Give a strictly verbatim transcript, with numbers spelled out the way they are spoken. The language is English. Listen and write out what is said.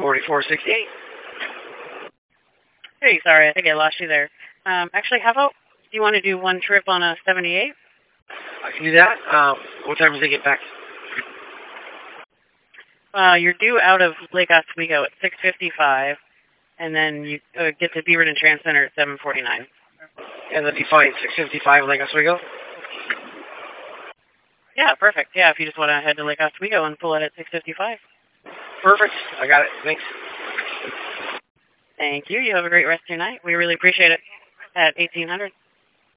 forty-four sixty-eight. Hey, sorry, I think I lost you there. Um, actually, how about, do you want to do one trip on a seventy-eight? I can do that. Um, what time does it get back? Uh, you're due out of Lake Oswego at six fifty-five, and then you uh, get to Beaverton Trans Center at seven forty-nine. And that'd be fine, six fifty-five Lake Oswego? Yeah, perfect. Yeah, if you just want to head to Lake Oswego and pull it at six fifty-five. Perfect. I got it. Thanks. Thank you. You have a great rest of your night. We really appreciate it. At eighteen hundred.